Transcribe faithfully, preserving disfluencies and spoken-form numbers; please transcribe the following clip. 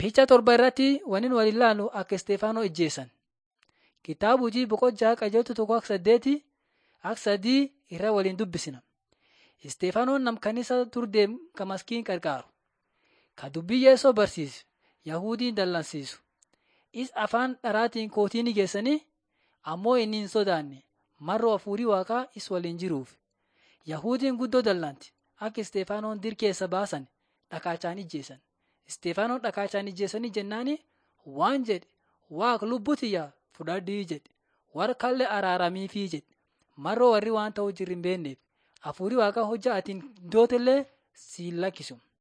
Fiicha torba irratti waniin wal ilaalu akka Isteefaanoo ijjeessan. Kitaaba hojii boqonnaa qajeeltu tokko akka saddeeti akka sadii irra waliin dubbisna. Isteefaanoon nam kanisa turdeem ka maskiin qarqaaru. Ka dubbii Yeesoo barsiisu Yahudiin dallansiisu. Is afaan dharaatiin kootii ni geessanii ammoo inni hin sodaanne marroo hafuurii waaqaa is waliin jiruuf. Yahudiin guddoo dallanti akka Isteefaanoon dirkeessa baasan dhakaachaan ijjeessan. Isteefaanoon dhakaachaan ijjeessanii jennaani waan jedhe waaqa lubbuu tiyyaa fudhadhii jedhe warra kallee araaramiifii jedhe marroo warri waan ta'uu jirri hin beekneef hafuurii waaqaa hojjaa atiin dootillee siin lakkisu.